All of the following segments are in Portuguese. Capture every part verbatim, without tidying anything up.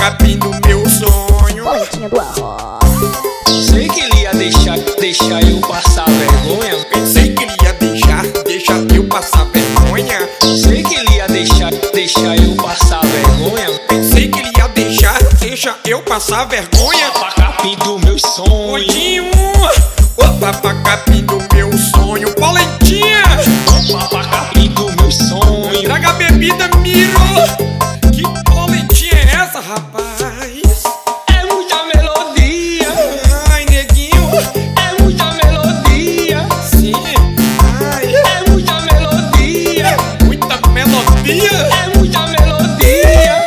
capim do meu sonho. Polentinha do arroz. Sei que ele ia deixar, deixar eu passar vergonha. Pensei que ele ia deixar, deixar eu passar vergonha. Sei que ele ia deixar, deixar eu passar vergonha. Pensei que ele ia deixar, deixar eu passar vergonha. Pra capim do meu sonho. Odinho, opa, pra capim do meu sonho. Polentinha, Pra capim do meu sonho. traga a bebida, Miro. Que polentinha é essa, rapaz? É muita melodia. Ai, neguinho, É muita melodia. sim. Ai, É muita melodia. muita melodia. É muita melodia.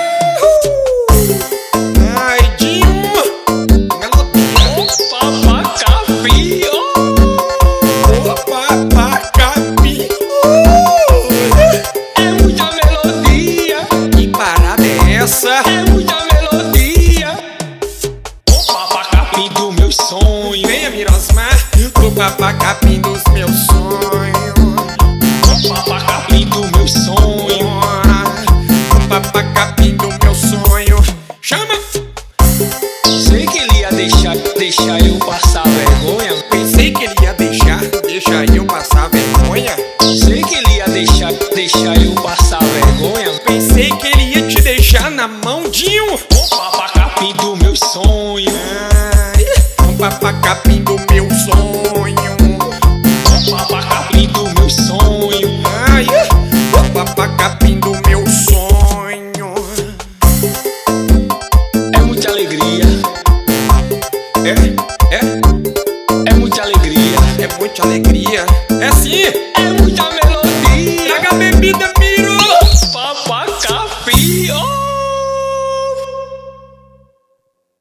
Ai, Dinho, melodia. Opa, pra capim. Opa, pra capim. É muita melodia. Que parada é essa? É muita melodia. Opa, pra capim do meu sonho. Venha, Mirosmar, pro papacapim dos meus sonhos. Opa, pra capim do meu sonho. Pro papacapim do meu sonho. Chama! Sei que ele ia deixar, deixar eu passar vergonha. Pensei que ele ia deixar, deixar eu passar vergonha. Sei que ele ia deixar, deixar eu passar vergonha. Pensei que ele ia te deixar na mão, Dinho. Opa, pra capim do meu sonho. Ai, pro papacapim do meu sonho. Opa, pra capim do meu sonho. Ai, pro papacapim do meu sonho. É muita alegria. É, é, É muita alegria. é muita alegria. É sim.